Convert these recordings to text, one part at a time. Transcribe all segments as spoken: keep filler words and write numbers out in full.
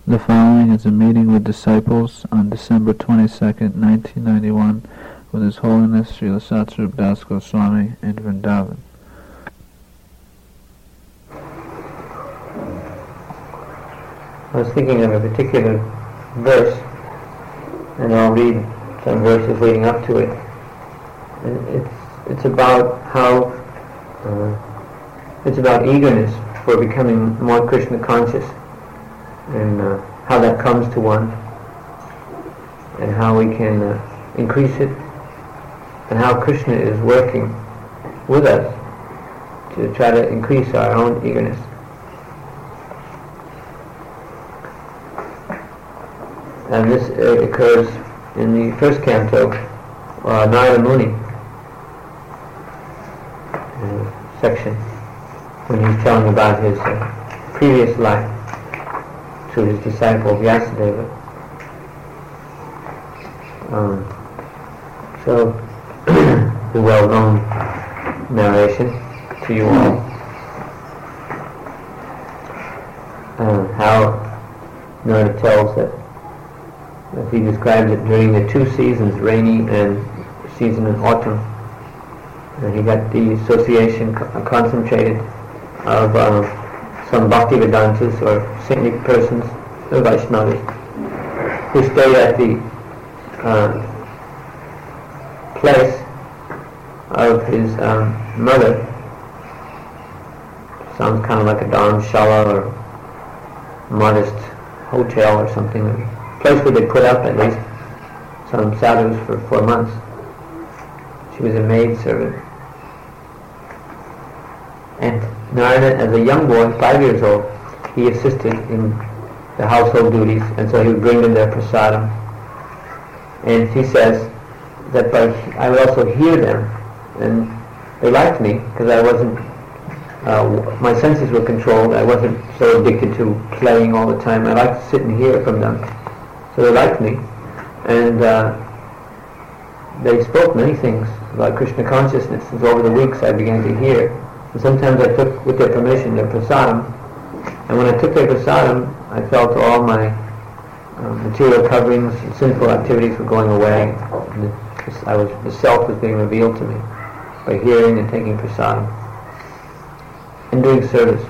The following is a meeting with disciples on December twenty-second, nineteen ninety-one, with His Holiness Srila Satsvarup Das Goswami in Vrindavan. I was thinking of a particular verse, and I'll read some verses leading up to it. And it's it's about how uh, it's about eagerness for becoming more Krishna conscious, and uh, how that comes to one, and how we can uh, increase it, and how Krishna is working with us to try to increase our own eagerness. And this uh, occurs in the first canto, uh, Narada Muni uh, section, when he's telling about his uh, previous life to his disciple Vyasadeva. Um, so, the well-known narration to you all. Uh, how Narada tells that As he describes it during the two seasons, rainy and season in autumn. And he got the association co- concentrated of uh, some Bhaktivedantas or saintly persons, the Vaishnavas, who stayed at the uh, place of his um, mother. Sounds kind of like a dharamshala or modest hotel or something. Place where they put up at least some sadhus for four months. She was a maid servant. And Narada, as a young boy, five years old, he assisted in the household duties, and so he would bring them their prasadam. And he says that by, I would also hear them, and they liked me because I wasn't, uh, my senses were controlled. I wasn't so addicted to playing all the time. I liked to sit and hear from them. So they liked me, and uh, they spoke many things about Krishna consciousness. And over the weeks I began to hear. And sometimes I took, with their permission, their prasadam. And when I took their prasadam, I felt all my uh, material coverings and sinful activities were going away. And the, I was, the self was being revealed to me by hearing and taking prasadam and doing service.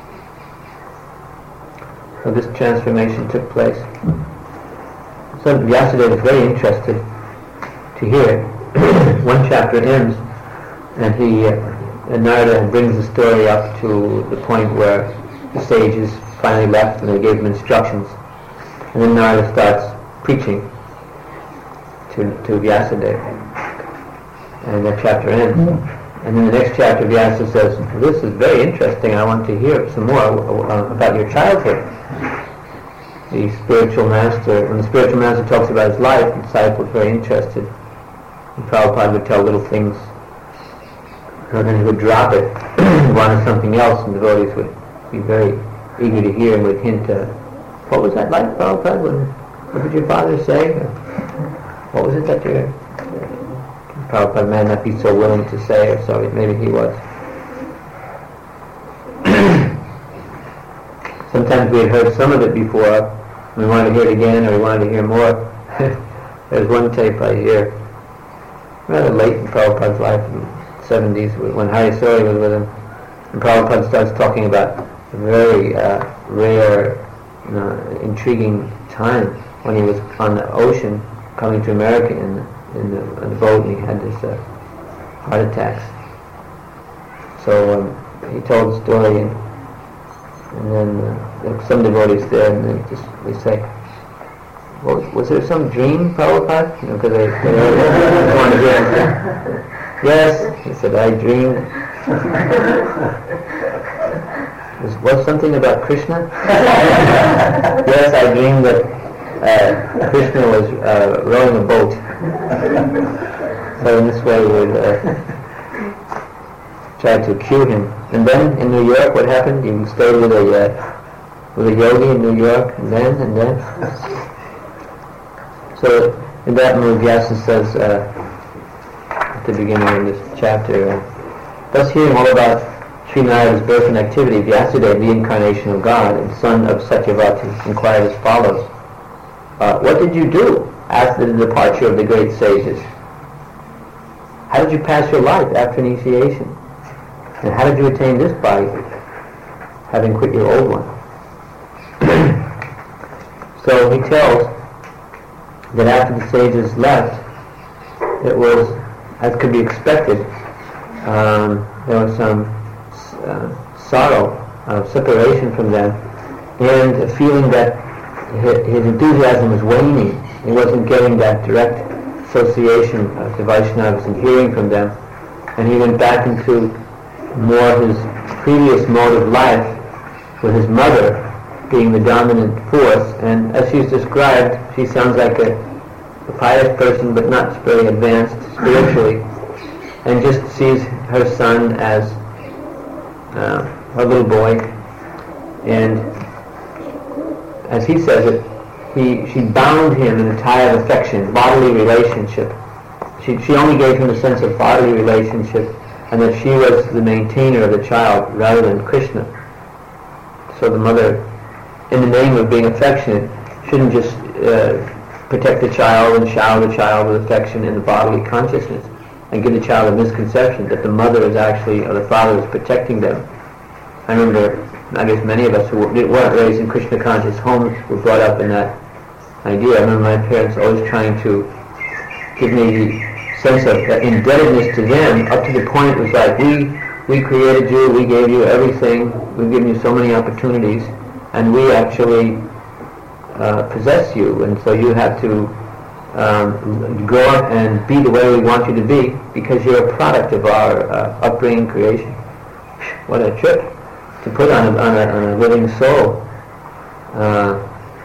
So this transformation took place. So Vyasadeva is very interested to hear. One chapter ends, and he, uh, and Narada brings the story up to the point where the sages finally left and they gave him instructions. And then Narada starts preaching to, to Vyasadeva. And that chapter ends. And in the next chapter, Vyasa says, "This is very interesting. I want to hear some more uh, about your childhood." The spiritual master, when the spiritual master talks about his life, the disciple is very interested. And Prabhupada would tell little things, and then he would drop it, wanted something else, and devotees would be very eager to hear and would hint, uh, what was that like, Prabhupada? When, what did your father say? What was it that your... Prabhupada may not be so willing to say, or so maybe he was. Sometimes we had heard some of it before, we wanted to hear it again, or we wanted to hear more. There's one tape I hear, rather late in Prabhupada's life, in the seventies, when Hari Suri was with him, and Prabhupada starts talking about a very uh, rare, you know, intriguing time when he was on the ocean coming to America in the, in the, in the boat, and he had this uh, heart attacks. So um, he told the story, and And then uh, there were some devotees there, and they just they say, well, was there some dream, Prabhupada? You know, because they, they, they want to hear him. Yes, he said, I dreamed. Was, was something about Krishna? Yes, I dreamed that uh, Krishna was uh, rowing a boat. So in this way, we would uh, try to cue him. And then in New York, what happened? You stayed with a uh, with a yogi in New York, and then and then. So in that mood, Vyasa says uh, at the beginning of this chapter, uh, thus hearing all about Sri Narada's birth and activity, Vyasadeva, the incarnation of God and son of Satyavati, inquired as follows. Uh, what did you do after the departure of the great sages? How did you pass your life after initiation? And how did you attain this body, having quit your old one? So he tells that after the sages left, it was, as could be expected, um, there was some uh, sorrow of separation from them, and a feeling that his enthusiasm was waning. He wasn't getting that direct association of the Vaishnavas and hearing from them, and he went back into more his previous mode of life, with his mother being the dominant force. And as she's described, she sounds like a, a pious person, but not very advanced spiritually, and just sees her son as uh, her little boy. And as he says it, he, she bound him in a tie of affection, bodily relationship. She, she only gave him a sense of bodily relationship, and that she was the maintainer of the child rather than Krishna. So the mother, in the name of being affectionate, shouldn't just uh, protect the child and shower the child with affection in the bodily consciousness and give the child a misconception that the mother is actually, or the father is protecting them. I remember, I guess many of us who weren't raised in Krishna conscious homes were brought up in that idea. I remember my parents always trying to give me the sense of that indebtedness to them, up to the point it was like, we we created you, we gave you everything, we've given you so many opportunities, and we actually uh, possess you, and so you have to um, go out and be the way we want you to be, because you're a product of our uh, upbringing, creation. What a trip to put on a, on a, on a living soul, uh,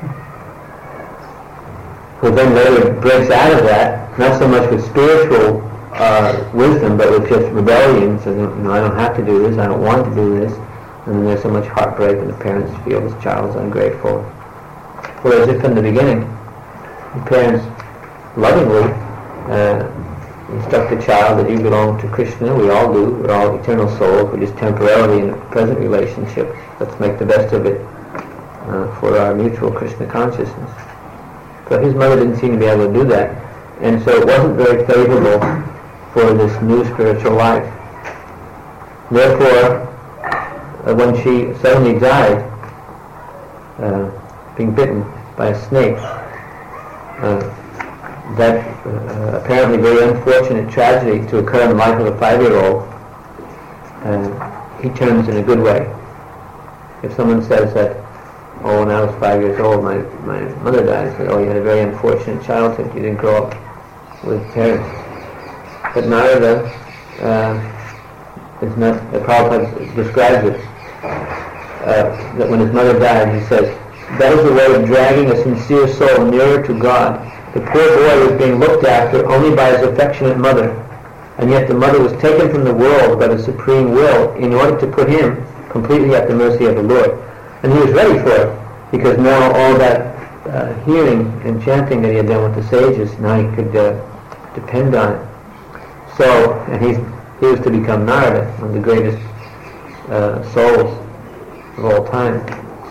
who then later breaks out of that, not so much with spiritual uh, wisdom, but with just rebellion. So, you know, I don't have to do this, I don't want to do this. And then there's so much heartbreak, and the parents feel this child is ungrateful. Whereas if in the beginning, the parents lovingly uh, instruct the child that you belong to Krishna, we all do, we're all eternal souls, we're just temporarily in a present relationship. Let's make the best of it uh, for our mutual Krishna consciousness. But his mother didn't seem to be able to do that, and so it wasn't very favorable for this new spiritual life. Therefore, uh, when she suddenly died, uh, being bitten by a snake, uh, that uh, apparently very unfortunate tragedy to occur in the life of a five-year-old, uh, he turns in a good way. If someone says that, oh, when I was five years old, my, my mother died, I said, oh, you had a very unfortunate childhood, you didn't grow up with parents. But Narada uh, is not, the Prabhupada describes it, uh, that when his mother died, he says, that is the way of dragging a sincere soul nearer to God. The poor boy was being looked after only by his affectionate mother, and yet the mother was taken from the world by the supreme will in order to put him completely at the mercy of the Lord. And he was ready for it, because now all that uh, hearing and chanting that he had done with the sages, now he could uh, depend on it. So, and he's, he was to become Narada, one of the greatest uh, souls of all time.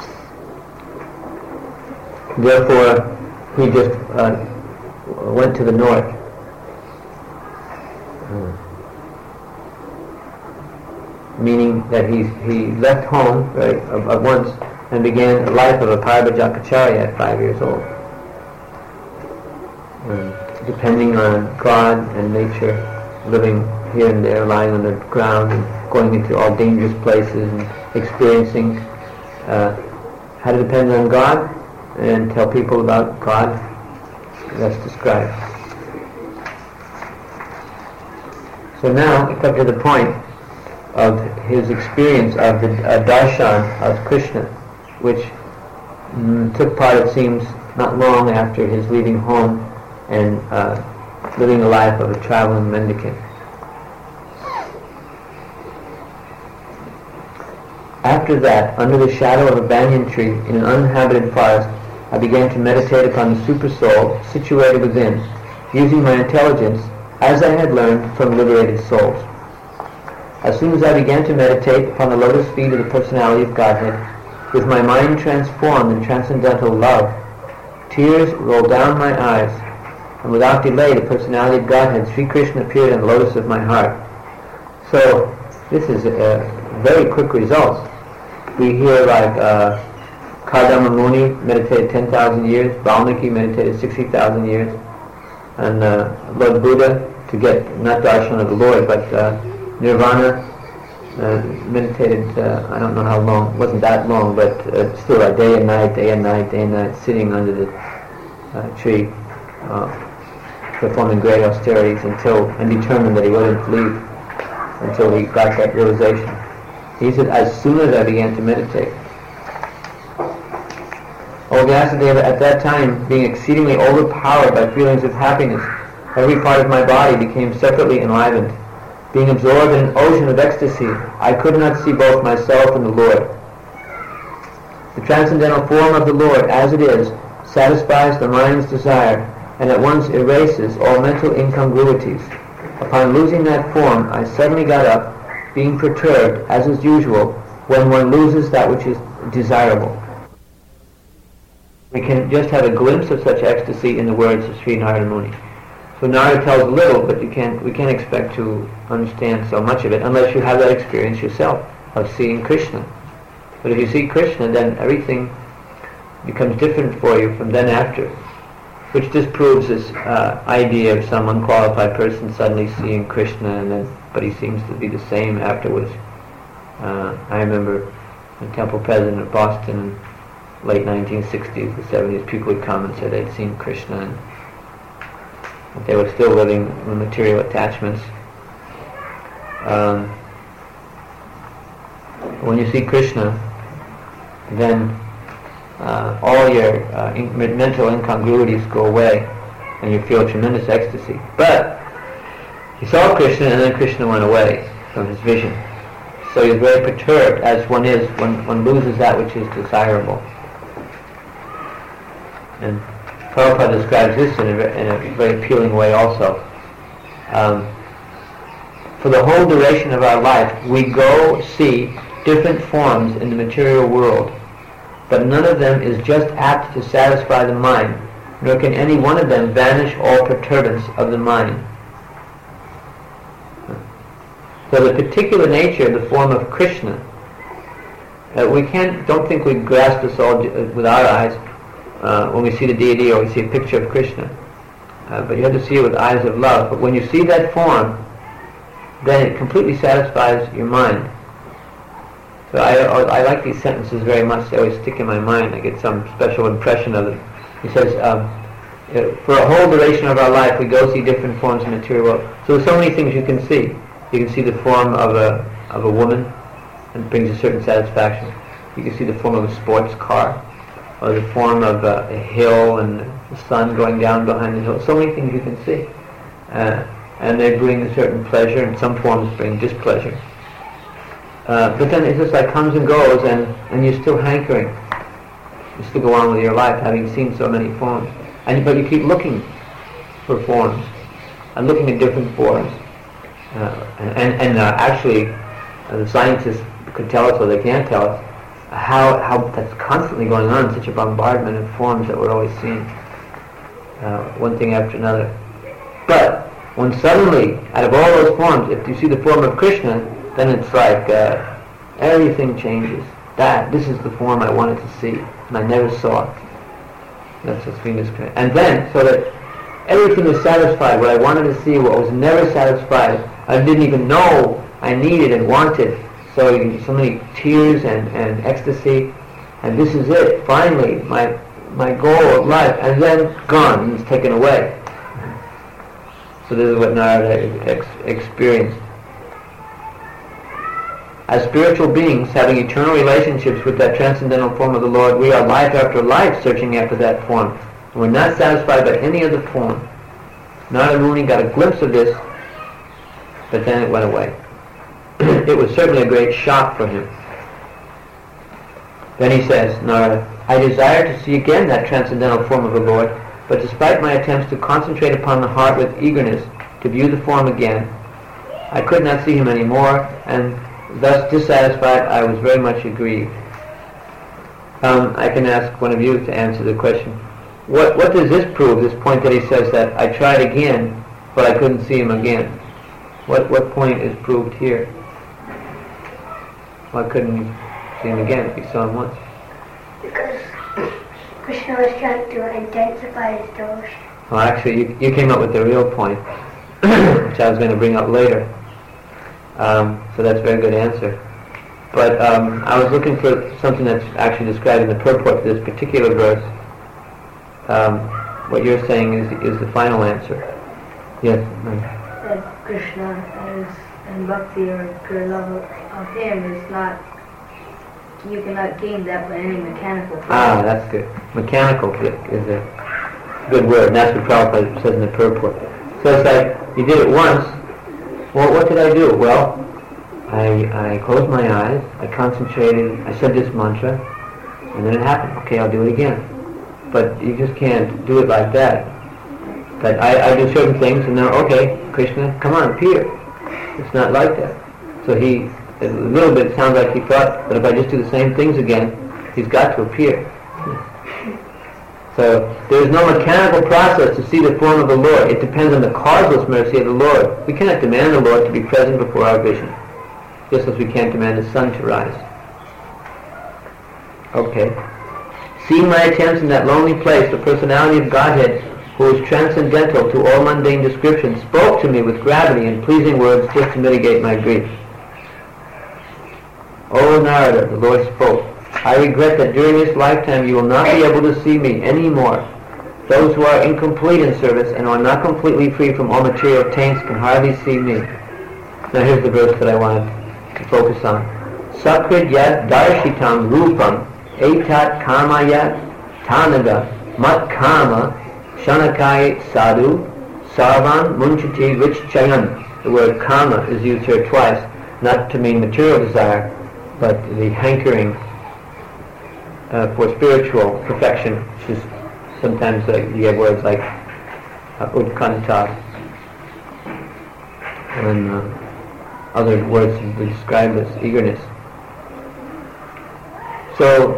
Therefore, he just uh, went to the north. Uh, meaning that he he left home right, at once and began a life of a Parvajakacharya at five years old, uh, depending on God and nature, living here and there, lying on the ground and going into all dangerous places and experiencing uh, how to depend on God and tell people about God. That's described. So now, up to the point of his experience of the uh, darshan of Krishna, which mm, took part, it seems, not long after his leaving home and uh, living a life of a traveling mendicant. After that, under the shadow of a banyan tree in an uninhabited forest, I began to meditate upon the super soul situated within, using my intelligence as I had learned from liberated souls. As soon as I began to meditate upon the lotus feet of the personality of Godhead, with my mind transformed in transcendental love, tears rolled down my eyes, and without delay the personality of Godhead, Sri Krishna, appeared in the lotus of my heart. So this is uh, very quick results. We hear like uh, Kardama Muni meditated ten thousand years, Valmiki meditated sixty thousand years, and uh, Lord Buddha, to get not darshan of the Lord, but uh, nirvana, uh, meditated, uh, I don't know how long, it wasn't that long, but uh, still a day and night, day and night, day and night, sitting under the uh, tree, uh, performing great austerities until, and determined that he wouldn't leave until he got that realization. He said, as soon as I began to meditate. O Vyasadeva, at that time, being exceedingly overpowered by feelings of happiness, every part of my body became separately enlivened. Being absorbed in an ocean of ecstasy, I could not see both myself and the Lord. The transcendental form of the Lord, as it is, satisfies the mind's desire, and at once erases all mental incongruities. Upon losing that form, I suddenly got up, being perturbed, as is usual, when one loses that which is desirable. We can just have a glimpse of such ecstasy in the words of Sri Narada Muni. So Narada tells a little, but you can't, we can't expect to understand so much of it unless you have that experience yourself of seeing Krishna. But if you see Krishna, then everything becomes different for you from then after, which disproves this uh, idea of some unqualified person suddenly seeing Krishna, and then, but he seems to be the same afterwards. Uh, I remember the temple president of Boston in late nineteen sixties, the seventies, people would come and say they'd seen Krishna, and they were still living in material attachments. Um, when you see Krishna, then uh, all your uh, in- mental incongruities go away, and you feel tremendous ecstasy. But he saw Krishna, and then Krishna went away from his vision. So he's very perturbed, as one is when one loses that which is desirable. And Prabhupada describes this in a, in a very appealing way also. Um, for the whole duration of our life, we go see different forms in the material world, but none of them is just apt to satisfy the mind, nor can any one of them banish all perturbance of the mind. So the particular nature of the form of Krishna, uh, we can't, don't think we grasp this all with our eyes, Uh, when we see the deity or we see a picture of Krishna. Uh, but you have to see it with eyes of love. But when you see that form, then it completely satisfies your mind. So I, I like these sentences very much. They always stick in my mind. I get some special impression of them. He says, um, for a whole duration of our life, we go see different forms of material world. So there's so many things you can see. You can see the form of a, of a woman, and it brings a certain satisfaction. You can see the form of a sports car, or the form of uh, a hill and the sun going down behind the hill. So many things you can see. Uh, and they bring a certain pleasure, and some forms bring displeasure. Uh, but then it just like comes and goes, and, and you're still hankering. You still go on with your life, having seen so many forms. And But you keep looking for forms, and looking at different forms. Uh, and and uh, actually, uh, the scientists could tell us, or they can't tell us, how how that's constantly going on, such a bombardment of forms that we're always seeing, uh, one thing after another. But when suddenly, out of all those forms, if you see the form of Krishna, then it's like uh, everything changes. That, this is the form I wanted to see, and I never saw it. That's what's being described. And then, so that everything is satisfied, what I wanted to see, what was never satisfied, I didn't even know I needed and wanted. So, so many tears and, and ecstasy, and this is it, finally, my my goal of life, and then gone, and it's taken away. So this is what Narada ex- experienced. As spiritual beings, having eternal relationships with that transcendental form of the Lord, we are life after life searching after that form. And we're not satisfied by any other form. Narada Muni got a glimpse of this, but then it went away. It was certainly a great shock for him. Then he says, Narada, I desire to see again that transcendental form of the Lord, but despite my attempts to concentrate upon the heart with eagerness to view the form again, I could not see him anymore, and thus dissatisfied, I was very much aggrieved. Um, I can ask one of you to answer the question. What what does this prove, this point that he says that I tried again, but I couldn't see him again? What what point is proved here? Why couldn't you see him again if you saw him once? Because Krishna was trying to intensify his devotion. Well, actually, you, you came up with the real point, which I was going to bring up later. Um, so that's a very good answer. But um, I was looking for something that's actually described in the purport to this particular verse. Um, what you're saying is is the final answer. Yes. That Krishna is and bhakti or pure love of him is not, you cannot gain that by any mechanical process. Ah, that's good. Mechanical is a good word, and that's what Prabhupada says in the purport. So it's like, you did it once, well, what did I do? Well, I, I closed my eyes, I concentrated, I said this mantra, and then it happened. Okay, I'll do it again. But you just can't do it like that. But I, I do certain things, and then, okay, Krishna, come on, appear. It's not like that. So he, a little bit, it sounds like he thought that if I just do the same things again, he's got to appear. So there is no mechanical process to see the form of the Lord. It depends on the causeless mercy of the Lord. We cannot demand the Lord to be present before our vision, just as we can't demand the sun to rise. Okay. Seeing my attempts in that lonely place, the personality of Godhead, who is transcendental to all mundane description, spoke to me with gravity and pleasing words just to mitigate my grief. O Narada, the Lord spoke, I regret that during this lifetime you will not be able to see me any more. Those who are incomplete in service and are not completely free from all material taints can hardly see me. Now here's the verse that I wanted to focus on. Sakrid yat darshitam rupam etat kama yat tanaga mat kama shanakai sadhu sarvan munchati richchayan. The word kama is used here twice, not to mean material desire, but the hankering uh, for spiritual perfection, which is sometimes uh, you have words like uh, utkanta and uh, other words to describe this eagerness. So,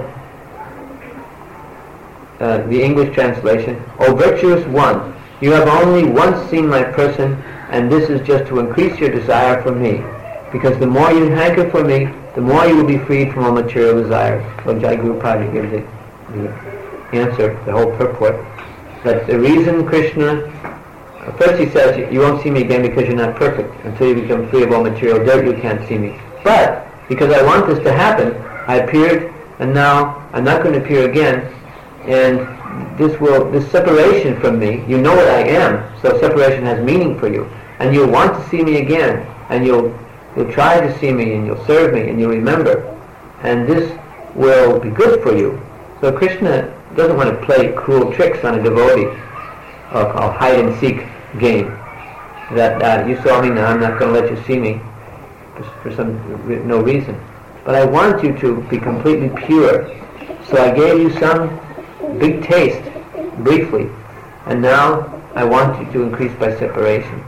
uh, the English translation, O virtuous one, you have only once seen my person, and this is just to increase your desire for me, because the more you hanker for me, the more you will be freed from all material desires. So Jai Guru Prabhupada gives it, the answer, the whole purport, that the reason Krishna, uh, first he says, you won't see me again because you're not perfect. Until you become free of all material dirt, you can't see me. But, because I want this to happen, I appeared, and now I'm not going to appear again, and this will, this separation from me, you know what I am, so separation has meaning for you, and you'll want to see me again, and you'll You'll try to see me, and you'll serve me, and you'll remember. And this will be good for you. So Krishna doesn't want to play cruel tricks on a devotee, or, or hide-and-seek game. That uh, you saw me, now I'm not going to let you see me, for, for some no reason. But I want you to be completely pure. So I gave you some big taste, briefly. And now I want you to increase by separation.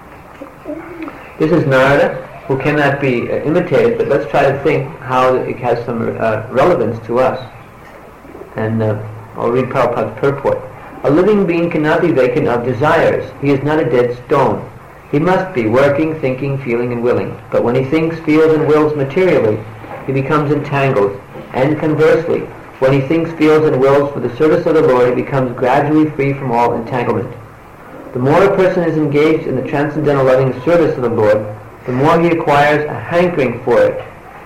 This is Narada, who cannot be uh, imitated, but let's try to think how it has some uh, relevance to us. And uh, I'll read Prabhupada's purport. A living being cannot be vacant of desires. He is not a dead stone. He must be working, thinking, feeling, and willing. But when he thinks, feels, and wills materially, he becomes entangled. And conversely, when he thinks, feels, and wills for the service of the Lord, he becomes gradually free from all entanglement. The more a person is engaged in the transcendental loving service of the Lord, the more he acquires a hankering for it.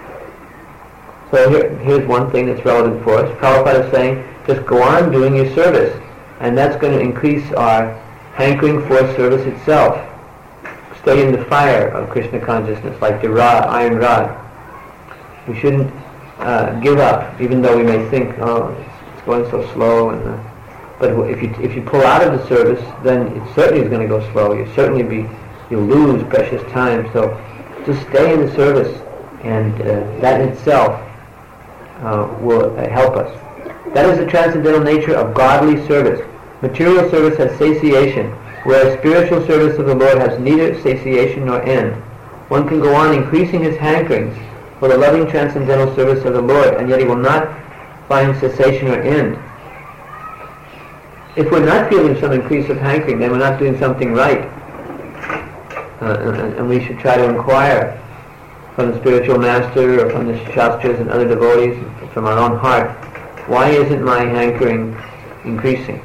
So here, here's one thing that's relevant for us. Prabhupada is saying, just go on doing your service, and that's going to increase our hankering for service itself. Stay in the fire of Krishna consciousness, like the rod, iron rod. We shouldn't uh, give up, even though we may think, oh, it's going so slow. And uh, but if you if you pull out of the service, then it certainly is going to go slow. You certainly be You'll lose precious time. So just stay in the service, and uh, that in itself uh, will uh, help us. That is the transcendental nature of godly service. Material service has satiation, whereas spiritual service of the Lord has neither satiation nor end. One can go on increasing his hankerings for the loving transcendental service of the Lord, and yet he will not find cessation or end. If we're not feeling some increase of hankering, then we're not doing something right. Uh, and, and we should try to inquire from the spiritual master or from the Shastras and other devotees, from our own heart, why isn't my hankering increasing?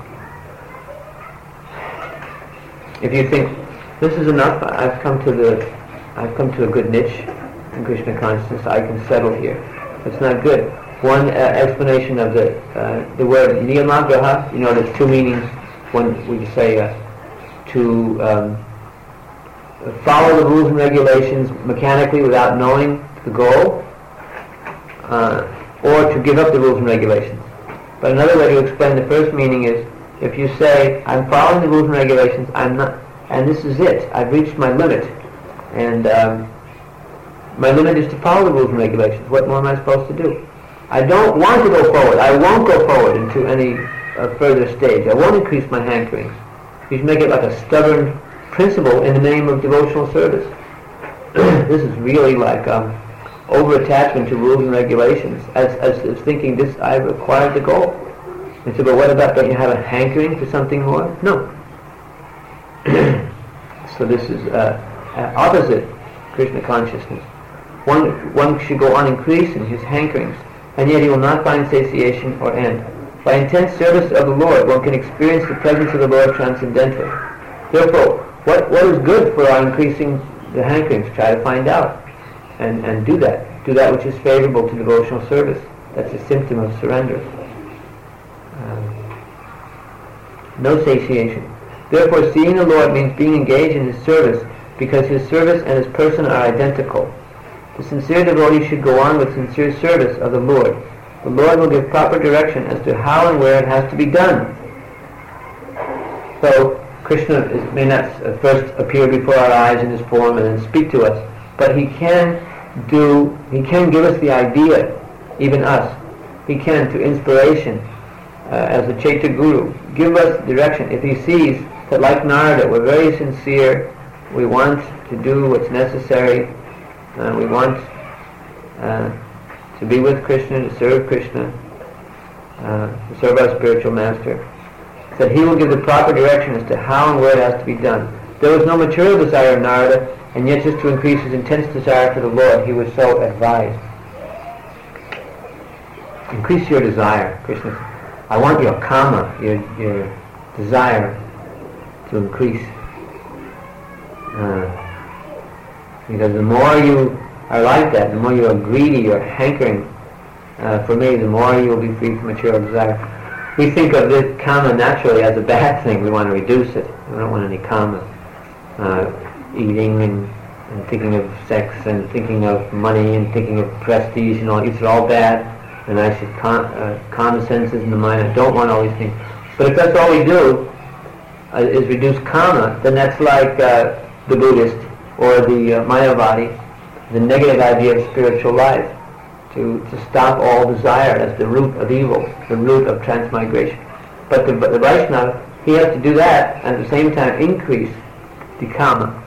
If you think, this is enough, I've come to the, I've come to a good niche in Krishna consciousness, I can settle here. It's not good. One uh, explanation of the uh, the word niyamagraha, you know, there's two meanings. One, we say uh, to um, follow the rules and regulations mechanically without knowing the goal, uh, or to give up the rules and regulations. But another way to explain the first meaning is, if you say, I'm following the rules and regulations, I'm not, and this is it, I've reached my limit, and um, my limit is to follow the rules and regulations. What more am I supposed to do? I don't want to go forward. I won't go forward into any uh, further stage. I won't increase my hankerings. You should make it like a stubborn principle in the name of devotional service. This is really like um, over-attachment to rules and regulations, as, as, as thinking this, I've acquired the goal. And so, but what about, don't you have a hankering for something more? No. So this is uh, uh, opposite Krishna consciousness. One, one should go on increasing his hankerings, and yet he will not find satiation or end. By intense service of the Lord, one can experience the presence of the Lord transcendently. Therefore, what, what is good for our increasing the hankerings? Try to find out and, and do that. Do that which is favorable to devotional service. That's a symptom of surrender. Um, no satiation. Therefore, seeing the Lord means being engaged in his service, because his service and his person are identical. The sincere devotee should go on with sincere service of the Lord. The Lord will give proper direction as to how and where it has to be done. So, Krishna is, may not uh, first appear before our eyes in his form and then speak to us, but he can do, he can give us the idea, even us. He can, to inspiration, uh, as a Chaitya Guru, give us direction. If he sees that, like Narada, we're very sincere, we want to do what's necessary, uh, we want uh, to be with Krishna, to serve Krishna, uh, to serve our spiritual master, that he will give the proper direction as to how and where it has to be done. There was no material desire in Narada, and yet just to increase his intense desire for the Lord, he was so advised. Increase your desire. Krishna said, I want your kama, your, your desire, to increase. Uh, because the more you are like that, the more you are greedy, you're hankering uh, for me, the more you will be free from material desire. We think of this kama naturally as a bad thing. We want to reduce it. We don't want any kama. Uh, eating and, and thinking of sex and thinking of money and thinking of prestige and all, it's all bad. And I should con- uh, calm the senses in the mind. I don't want all these things. But if that's all we do uh, is reduce kama, then that's like uh, the Buddhist or the uh, Mayavadi, the negative idea of spiritual life. To, to stop all desire as the root of evil, the root of transmigration. But the, but the Vaishnava, he has to do that and at the same time increase the kama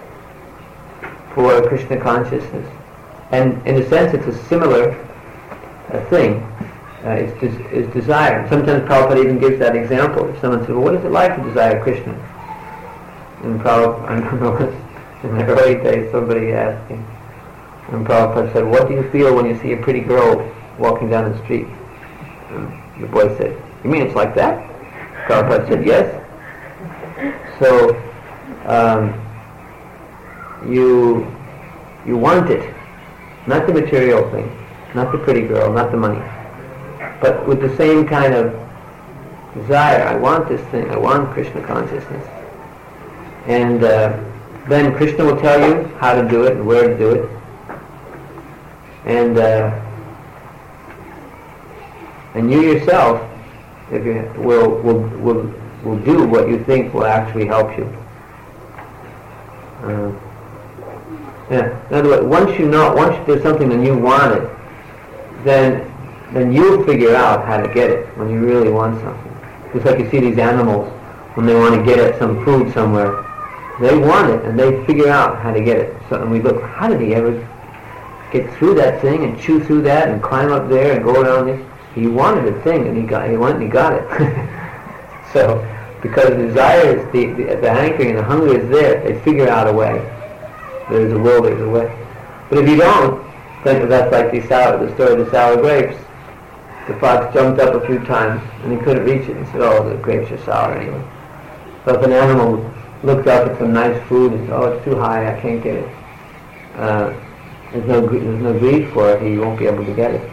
for Krishna consciousness. And in a sense it's a similar uh, thing. Uh, it's, des- it's desire. Sometimes Prabhupada even gives that example. If someone says, well, what is it like to desire Krishna? And Prabhupada, I don't know, in the early days somebody asked him, and Prabhupada said, what do you feel when you see a pretty girl walking down the street? And the boy said, you mean it's like that? Prabhupada said, yes. So, um, you you want it, not the material thing, not the pretty girl, not the money, but with the same kind of desire. I want this thing, I want Krishna consciousness. And uh, then Krishna will tell you how to do it and where to do it. And uh, and you yourself, if you will, will will will do what you think will actually help you. Uh, yeah. In other words, once you know, once there's something and you want it, then then you'll figure out how to get it when you really want something. Just like you see these animals when they want to get at some food somewhere, They want it, and they figure out how to get it. So, and we look, how did he ever get through that thing and chew through that and climb up there and go around this? He wanted a thing, and he got. He went and he got it. So, because the desire is the, the the hankering and the hunger is there, they figure out a way. There's a will, there's a way. But if you don't, then that's like the sour, the story of the sour grapes. The fox jumped up a few times and he couldn't reach it. He said, "Oh, the grapes are sour anyway." So if an animal looked up at some nice food and said, "Oh, it's too high, I can't get it," uh, there's no there's no greed for it. He won't be able to get it.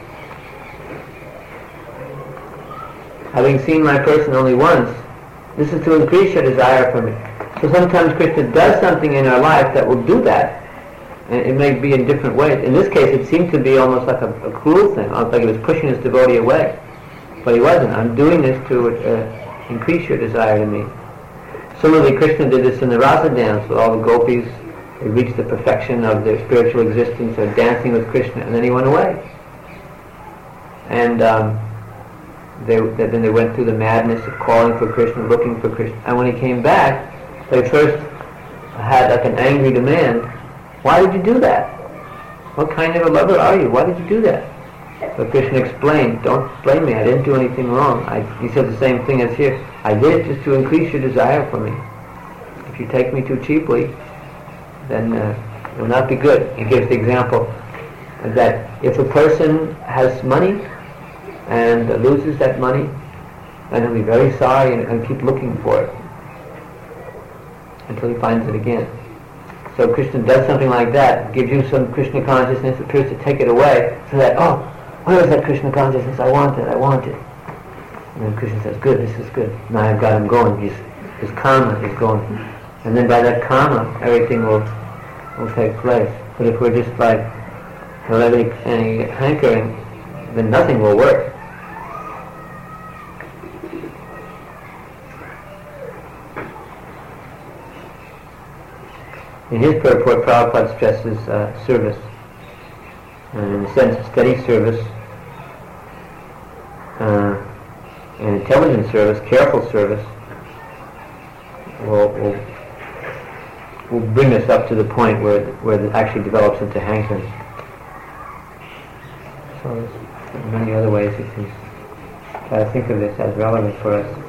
Having seen my person only once, this is to increase your desire for me. So sometimes Krishna does something in our life that will do that. And it may be in different ways. In this case, it seemed to be almost like a, a cruel thing, almost like he was pushing his devotee away. But he wasn't. I'm doing this to uh, increase your desire to me. Similarly, Krishna did this in the Rasa dance with all the gopis. They reached the perfection of their spiritual existence. They're dancing with Krishna, and then he went away. And um, they, then they went through the madness of calling for Krishna, looking for Krishna. And when he came back, they first had like an angry demand. Why did you do that? What kind of a lover are you? Why did you do that? But Krishna explained, don't blame me, I didn't do anything wrong. I, he said the same thing as here. I did it just to increase your desire for me. If you take me too cheaply, then uh, it will not be good. He gives the example that if a person has money and uh, loses that money, then he'll be very sorry and, and keep looking for it until he finds it again. So Krishna does something like that, gives you some Krishna consciousness, appears to take it away, so that, oh, where is that Krishna consciousness? I want it, I want it. And then Krishna says, good, this is good. Now I've got him going. He's, his karma is going. And then by that karma, everything will will take place. But if we're just like, without any, any hankering, then nothing will work. In his purport, Prabhupada stresses uh, service, and in a sense, steady service, uh, and intelligent service, careful service, will, will will bring us up to the point where where it actually develops into hankering. So there's many other ways you can try to think of this as relevant for us.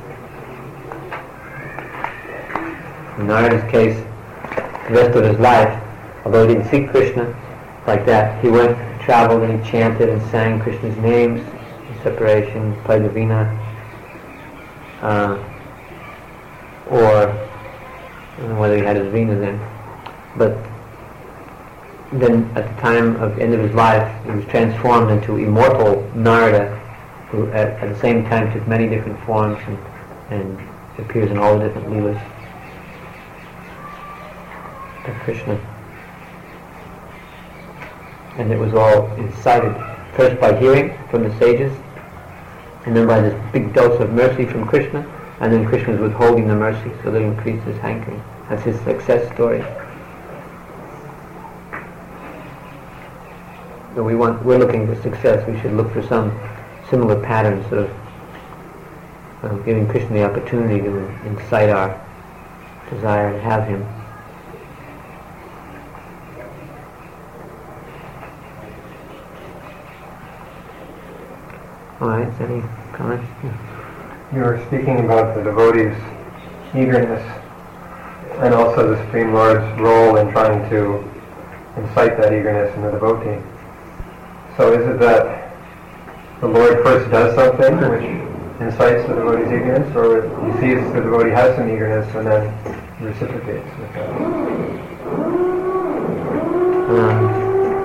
In Narada's case, the rest of his life, although he didn't see Krishna like that, he went, traveled, and he chanted and sang Krishna's names in separation, played the veena, uh, or I don't know whether he had his veena then, but then at the time of the end of his life, he was transformed into immortal Narada, who at, at the same time took many different forms and, and appears in all the different leelas of Krishna. And it was all incited first by hearing from the sages, and then by this big dose of mercy from Krishna, and then Krishna was withholding the mercy so that it increased his hankering. That's his success story. So we want, we're looking for success. We should look for some similar patterns of, of giving Krishna the opportunity to incite our desire to have him. All right, any comments? Yeah. You were speaking about the devotee's eagerness and also the Supreme Lord's role in trying to incite that eagerness in the devotee. So is it that the Lord first does something which incites the devotee's eagerness, or he sees the devotee has some eagerness and then reciprocates with that? Um,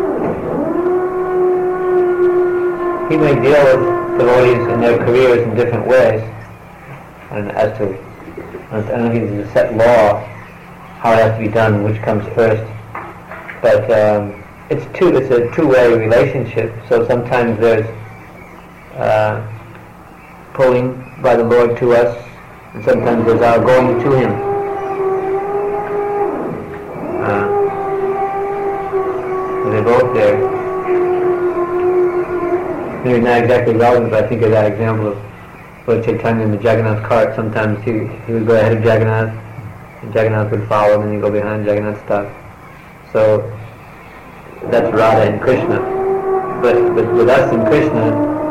he may deal with devotees in their careers in different ways, and as to, I don't think there's a set law how it has to be done, which comes first, but um, it's two. It's a two-way relationship. So sometimes there's uh, pulling by the Lord to us, and sometimes there's our going to Him. Uh, they're both there. Maybe not exactly relevant, but I think of that example of Lord Chaitanya in the Jagannath cart. Sometimes he, he would go ahead of Jagannath, and Jagannath would follow, and then you go behind Jagannath stuff. So that's Radha and Krishna. But, but with us and Krishna,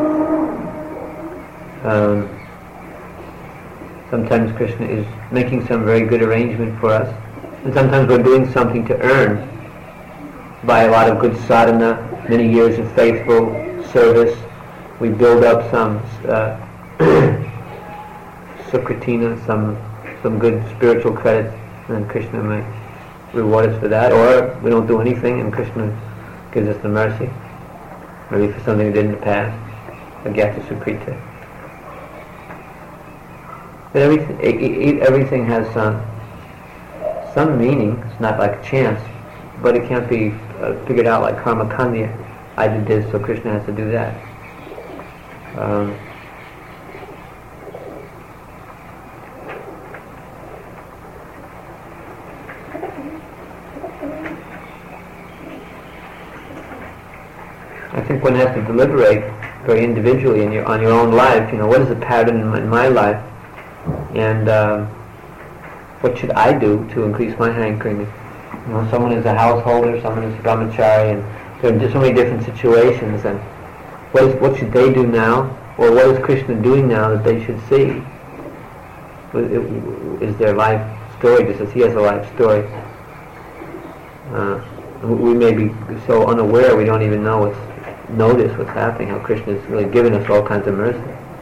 um, sometimes Krishna is making some very good arrangement for us, and sometimes we're doing something to earn by a lot of good sadhana, many years of faithful service. We build up some uh, sukritina, some some good spiritual credits, and Krishna may reward us for that. Or we don't do anything, and Krishna gives us the mercy, maybe for something we did in the past, a gyata sukrita. But everything, everything has some some meaning. It's not like chance, but it can't be uh, figured out like karma kanya. I did this, so Krishna has to do that. Um, I think one has to deliberate very individually in your, on your own life. You know, what is the pattern in my, in my life, and um, what should I do to increase my hankering? You know, someone is a householder, someone is a brahmachari, and there are just so many different situations. And what is what should they do now, or what is Krishna doing now that they should see? Is their life story just as he has a life story? Uh, we may be so unaware we don't even know what's notice what's happening. How Krishna is really giving us all kinds of mercy.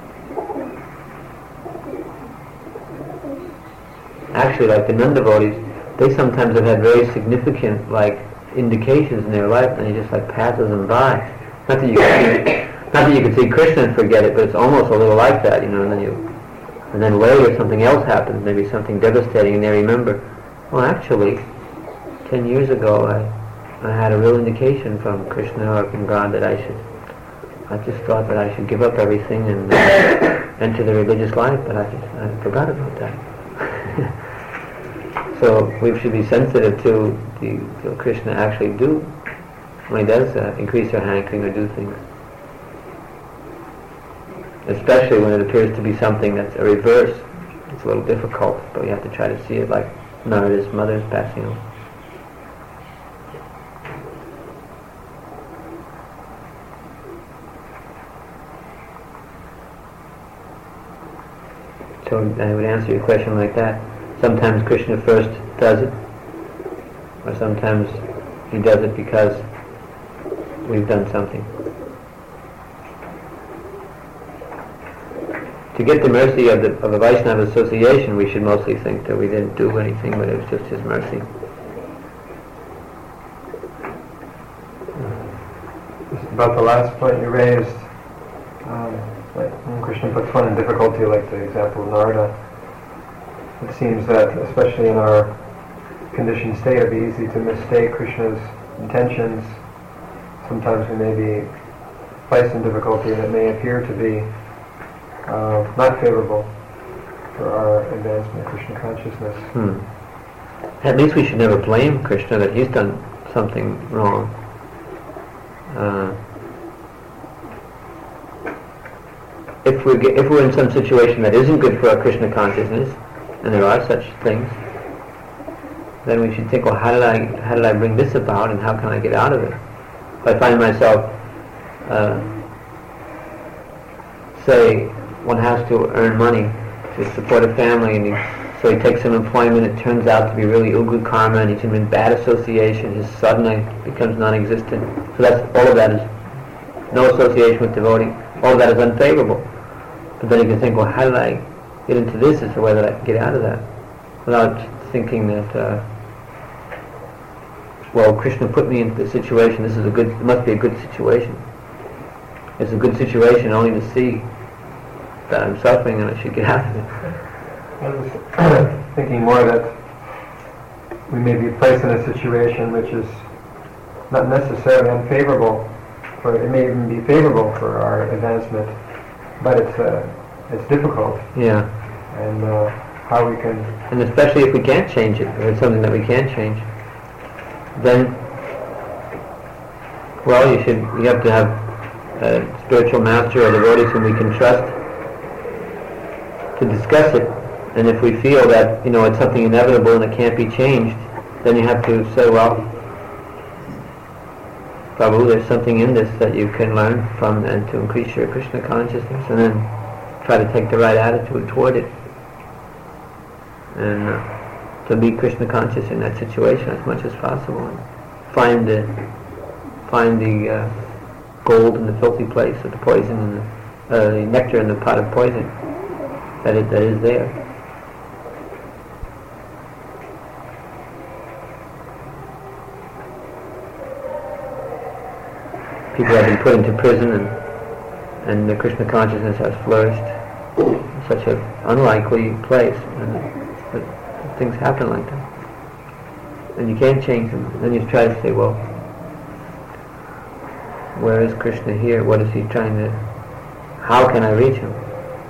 Actually, like the nun devotees, they sometimes have had very significant like indications in their life, and he just like passes them by. Not that you can see, not that you can see Krishna and forget it, but it's almost a little like that, you know. And then you, and then later something else happens, maybe something devastating, and they remember, well, actually, ten years ago I, I had a real indication from Krishna or from God that I should. I just thought that I should give up everything and uh, enter the religious life, but I just I forgot about that. So we should be sensitive to the to Krishna actually do when he does uh, increase our hankering or do things. Especially when it appears to be something that's a reverse. It's a little difficult, but we have to try to see it like Narada's mother's passing on. So I would answer your question like that. Sometimes Krishna first does it, or sometimes he does it because we've done something. To get the mercy of, the, of a Vaishnava association, we should mostly think that we didn't do anything, but it was just his mercy. Just about the last point you raised, um, like when Krishna puts one in difficulty, like the example of Narada, it seems that, especially in our conditioned state, it would be easy to mistake Krishna's intentions. Sometimes we may be placed in difficulty and it may appear to be uh, not favorable for our advancement of Krishna consciousness. Hmm. At least we should never blame Krishna that he's done something wrong. Uh, if we get, if we're in some situation that isn't good for our Krishna consciousness, and there are such things, then we should think, well, how did I how did I bring this about, and how can I get out of it? If I find myself, uh, say, one has to earn money to support a family, and he, so he takes some employment, it turns out to be really ugly karma, and he's in bad association, his sadhana becomes non-existent. So that's, all of that is no association with devotee, all of that is unfavorable. But then you can think, well, how did I get into this? Is the way that I can get out of that, without thinking that, uh, well, Krishna put me into this situation, this is a good, it must be a good situation. It's a good situation only to see that I'm suffering and I should get out of it. I was thinking more that we may be placed in a situation which is not necessarily unfavorable, for it may even be favorable for our advancement, but it's uh, it's difficult. Yeah. And uh, how we can... And especially if we can't change it, or it's something that we can't change, then, well, you should, you have to have a spiritual master or devotees whom we can trust to discuss it And if we feel that, you know, it's something inevitable and it can't be changed, then you have to say, well, Prabhu, there's something in this that you can learn from and to increase your Krishna consciousness, and then try to take the right attitude toward it. And uh, to be Krishna conscious in that situation as much as possible, and find the find the uh, gold in the filthy place, or the poison in the, uh, the nectar in the pot of poison that it, that is there. People have been put into prison, and and the Krishna consciousness has flourished in such an unlikely place, and but things happen like that, and you can't change them. Then you try to say, well, where is Krishna here? What is he trying to, how can I reach him?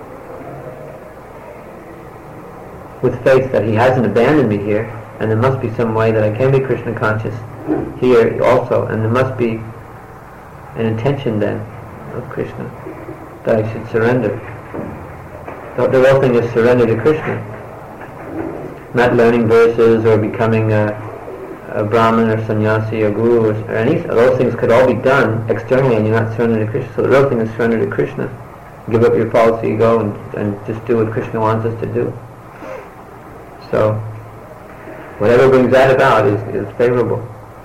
With faith that he hasn't abandoned me here, and there must be some way that I can be Krishna conscious here also, and there must be an intention then of Krishna that I should surrender. The, the real thing is surrender to Krishna, not learning verses or becoming a, a Brahmin or sannyasi or guru or, or any. Those things could all be done externally, and you're not surrendering to Krishna. So the real thing is surrender to Krishna. Give up your false ego and, and just do what Krishna wants us to do. So whatever brings that about is, is favorable.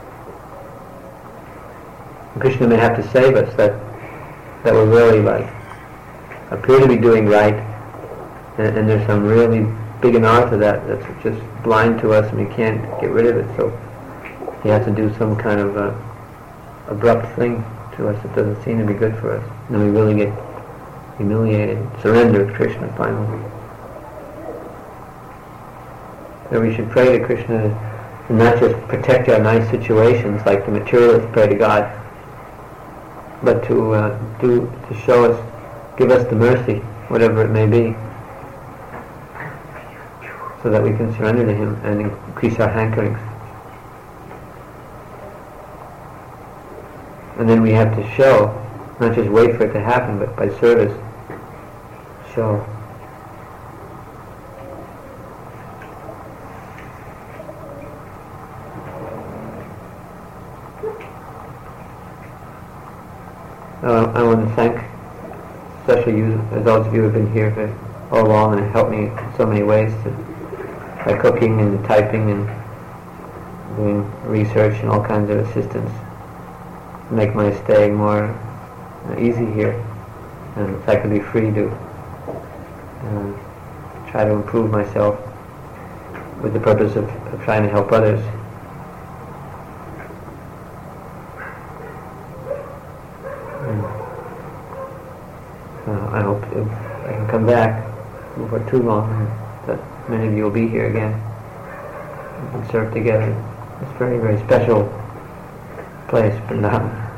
Krishna may have to save us that that we're really like appear to be doing right, and, and there's some really big anartha that that's just blind to us, and we can't get rid of it. So he has to do some kind of uh, abrupt thing to us that doesn't seem to be good for us, and then we really get humiliated, surrender to Krishna finally. So we should pray to Krishna and not just protect our nice situations like the materialists pray to God, but to uh, do to show us, give us the mercy, whatever it may be, so that we can surrender to Him and increase our hankerings. And then we have to show, not just wait for it to happen, but by service, show. Uh, I want to thank especially you, those of you who have been here for all along and helped me in so many ways, to, by cooking and typing and doing research and all kinds of assistance, to make my stay more uh, easy here, and if I could be free to uh, try to improve myself with the purpose of, of trying to help others. Uh, I hope if I can come back before too long, and that many of you will be here again and serve together. It's a very, very special place, Vrindavan.